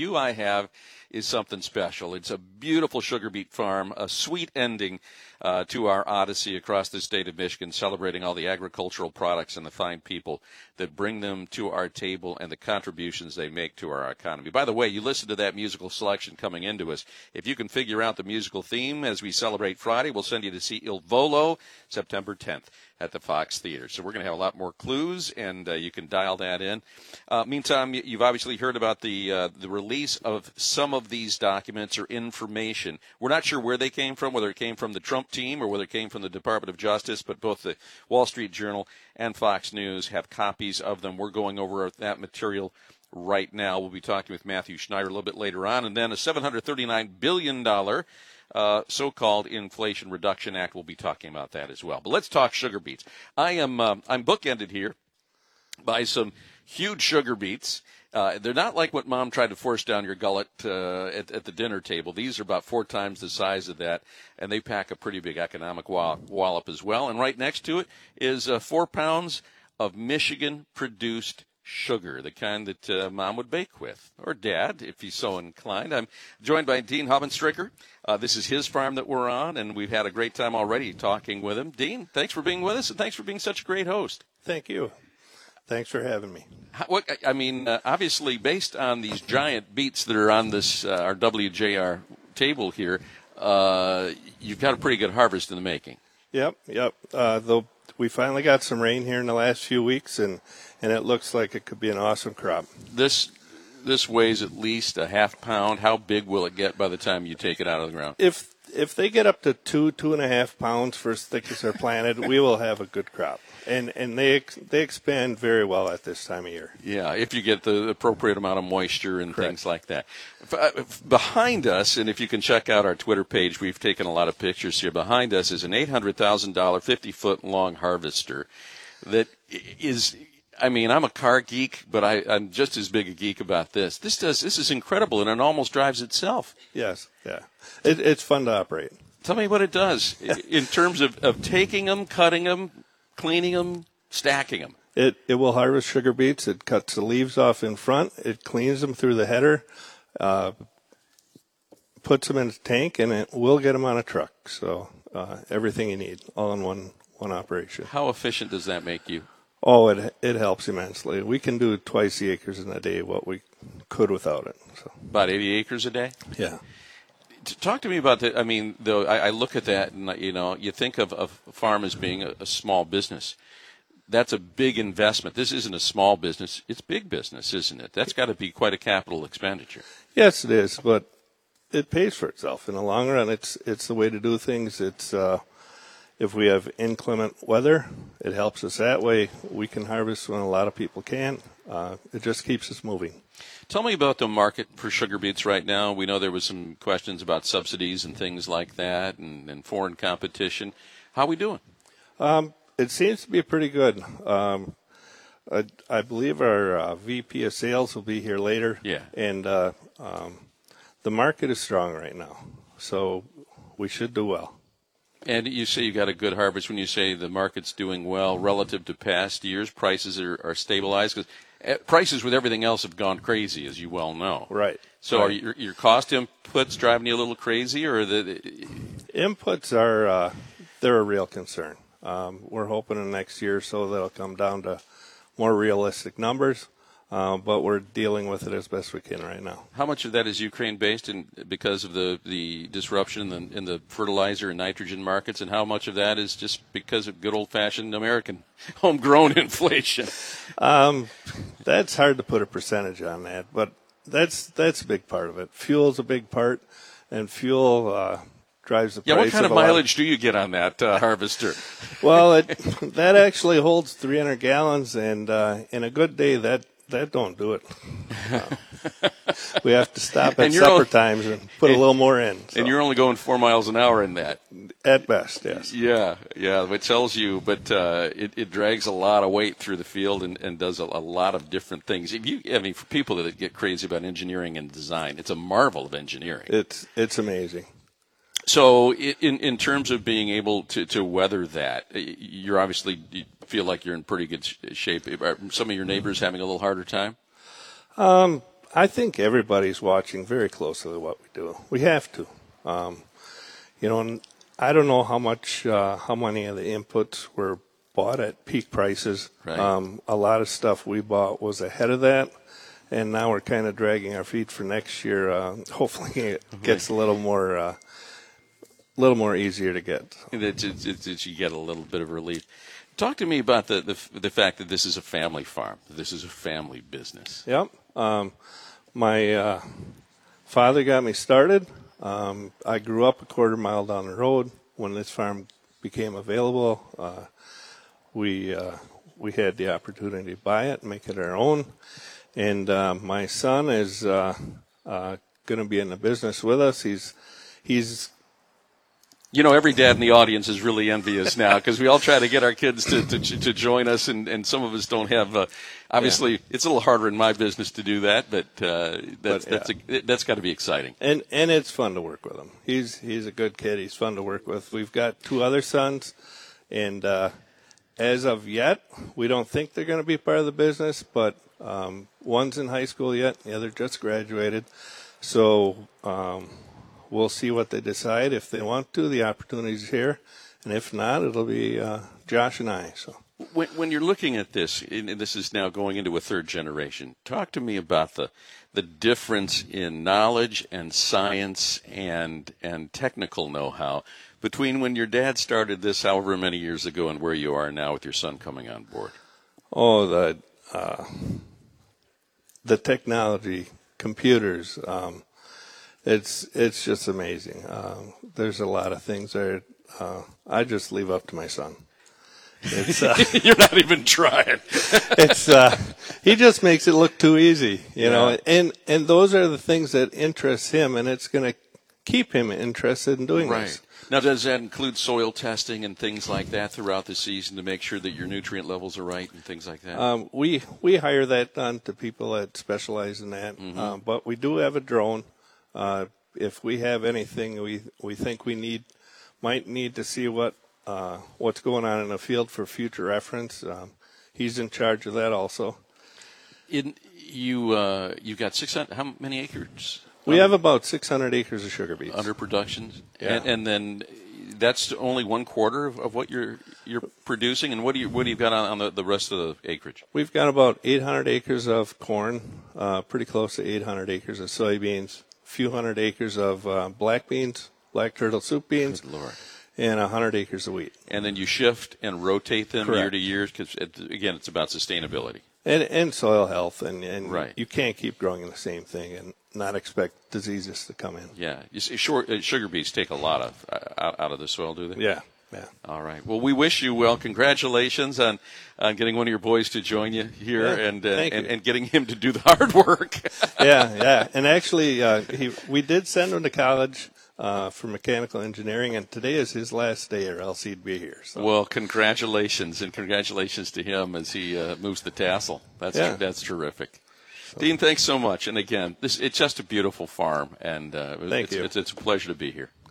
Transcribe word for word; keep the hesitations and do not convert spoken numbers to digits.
view I have is something special. It's a beautiful sugar beet farm, a sweet ending uh, to our odyssey across the state of Michigan, celebrating all the agricultural products and the fine people that bring them to our table and the contributions they make to our economy. By the way, you listen to that musical selection coming into us. If you can figure out the musical theme as we celebrate Friday, we'll send you to see Il Volo September tenth at the Fox Theater. So we're going to have a lot more clues, and uh, you can dial that in. Uh, meantime, you've obviously heard about the uh, the release of some of these documents or information. We're not sure where they came from, whether it came from the Trump team or whether it came from the Department of Justice, but both the Wall Street Journal and Fox News have copies of them. We're going over that material right now. We'll be talking with Matthew Schneider a little bit later on, and then a seven hundred thirty-nine billion dollars Uh, so-called Inflation Reduction Act. We'll be talking about that as well. But let's talk sugar beets. I am um, I'm bookended here by some huge sugar beets. Uh, they're not like what Mom tried to force down your gullet uh, at, at the dinner table. These are about four times the size of that, and they pack a pretty big economic wallop as well. And right next to it is uh, four pounds of Michigan-produced sugar, the kind that uh, Mom would bake with, or Dad, if he's so inclined. I'm joined by Dean Hubenstricker. Uh, this is his farm that we're on, and we've had a great time already talking with him. Dean, thanks for being with us, and thanks for being such a great host. Thank you. Thanks for having me. How, what, I mean, uh, obviously, based on these giant beets that are on this uh, our W J R table here, uh, you've got a pretty good harvest in the making. Yep, yep. Uh, though we finally got some rain here in the last few weeks, and, and it looks like it could be an awesome crop. This this weighs at least a half pound. How big will it get by the time you take it out of the ground? If if they get up to two, two and a half pounds for as thick as they're planted, we will have a good crop. And and they they expand very well at this time of year. Yeah, if you get the appropriate amount of moisture and Correct. Things like that. Behind us, and if you can check out our Twitter page, we've taken a lot of pictures here. Behind us is an eight hundred thousand dollars, fifty-foot-long harvester that is, I mean, I'm a car geek, but I, I'm just as big a geek about this. This does this is incredible, and it almost drives itself. Yes, yeah. It, it's fun to operate. Tell me what it does in terms of, of taking them, cutting them, cleaning them, stacking them. It it will harvest sugar beets. It cuts the leaves off in front. It cleans them through the header, uh, puts them in a tank, and it will get them on a truck. So uh, everything you need, all in one one operation. How efficient does that make you? Oh, it it helps immensely. We can do twice the acres in a day what we could without it. So about eighty acres a day. Yeah. Talk to me about that. I mean, though, I, I look at that and, you know, you think of a farm as being a, a small business. That's a big investment. This isn't a small business. It's big business, isn't it? That's got to be quite a capital expenditure. Yes, it is, but it pays for itself in the long run. It's it's the way to do things. It's uh, if we have inclement weather, it helps us that way. We can harvest when a lot of people can't. Uh, it just keeps us moving. Tell me about the market for sugar beets right now. We know there was some questions about subsidies and things like that, and, and foreign competition. How are we doing? Um, it seems to be pretty good. Um, I, I believe our uh, V P of sales will be here later. Yeah. And uh, um, the market is strong right now, so we should do well. And you say you got a good harvest when you say the market's doing well relative to past years. Prices are, are stabilized because prices with everything else have gone crazy, as you well know. Right. So right. are your, your cost inputs driving you a little crazy, or the inputs are uh, they're a real concern. Um, we're hoping in the next year or so that'll come down to more realistic numbers, uh, but we're dealing with it as best we can right now. How much of that is Ukraine-based and because of the, the disruption in the, in the fertilizer and nitrogen markets, and how much of that is just because of good old-fashioned American homegrown inflation? Um, that's hard to put a percentage on that, but that's that's a big part of it. Fuel's a big part, and fuel uh, drives the yeah, price. What kind of of a mileage lot. do you get on that uh, harvester? Well, it, that actually holds three hundred gallons, and uh, in a good day, that that don't do it. Uh, we have to stop at supper only, times and put and, a little more in. So. And you're only going four miles an hour in that. At best, yes. Yeah, yeah, it tells you, but uh, it, it drags a lot of weight through the field and, and does a, a lot of different things. If you, I mean, for people that get crazy about engineering and design, it's a marvel of engineering. It's it's amazing. So in in terms of being able to, to weather that, you're obviously you feel like you're in pretty good shape. Are some of your neighbors having a little harder time? Um, I think everybody's watching very closely what we do. We have to. Um, you know, and I don't know how much, uh, how many of the inputs were bought at peak prices. Right. Um, a lot of stuff we bought was ahead of that, and now we're kind of dragging our feet for next year. Uh, hopefully, it gets a little more, uh, little more easier to get. That it's, it's, it's, you get a little bit of relief. Talk to me about the, the the fact that this is a family farm. This is a family business. Yep. Um, my uh, father got me started. Um, I grew up a quarter mile down the road when this farm became available. Uh, we uh, we had the opportunity to buy it and make it our own. And uh, my son is uh, uh, going to be in the business with us. He's he's. You know, every dad in the audience is really envious now because we all try to get our kids to to, to join us, and, and some of us don't have. Uh, obviously, yeah. It's a little harder in my business to do that, but uh, that's but, yeah. that's a, that's got to be exciting. And and it's fun to work with him. He's he's a good kid. He's fun to work with. We've got two other sons, and uh, as of yet, we don't think they're going to be part of the business. But um, one's in high school yet, the other just graduated, so. Um, We'll see what they decide. If they want to, the opportunity's here. And if not, it'll be uh, Josh and I. So, when, when you're looking at this, and this is now going into a third generation, talk to me about the the difference in knowledge and science and and technical know-how between when your dad started this however many years ago and where you are now with your son coming on board. Oh, the, uh, the technology, computers, um, It's it's just amazing. Uh, there's a lot of things there. Uh, I just leave up to my son. It's, uh, You're not even trying. it's uh, he just makes it look too easy, you yeah. know. And and those are the things that interest him, and it's going to keep him interested in doing right. this. Now, does that include soil testing and things like that throughout the season to make sure that your nutrient levels are right and things like that? Um, we we hire that done to people that specialize in that, mm-hmm. uh, but we do have a drone. Uh, if we have anything we we think we need, might need to see what uh, what's going on in the field for future reference, um, he's in charge of that also. In you uh, you've got six hundred. How many acres? We have about six hundred acres of sugar beets under production, yeah. and, and then that's only one quarter of, of what you're you're producing. And what do you what do you got on, on the, the rest of the acreage? We've got about eight hundred acres of corn, uh, pretty close to eight hundred acres of soybeans. Few hundred acres of uh, black beans, black turtle soup beans, Good Lord. And a hundred acres of wheat. And then you shift and rotate them Correct. year to year because, it, again, it's about sustainability. And, and soil health, and, and right. you can't keep growing the same thing and not expect diseases to come in. Yeah. You see, short, uh, sugar beets take a lot of uh, out, out of the soil, do they? Yeah. Yeah. All right. Well, we wish you well. Congratulations on, on getting one of your boys to join you here yeah, and, uh, and you. and getting him to do the hard work. yeah, yeah. And actually, uh, he we did send him to college uh, for mechanical engineering, and today is his last day, or else he'd be here. So. Well, congratulations, and congratulations to him as he uh, moves the tassel. That's yeah. that's terrific. So. Dean, thanks so much. And again, this it's just a beautiful farm, and uh, Thank it's, you. It's, it's a pleasure to be here.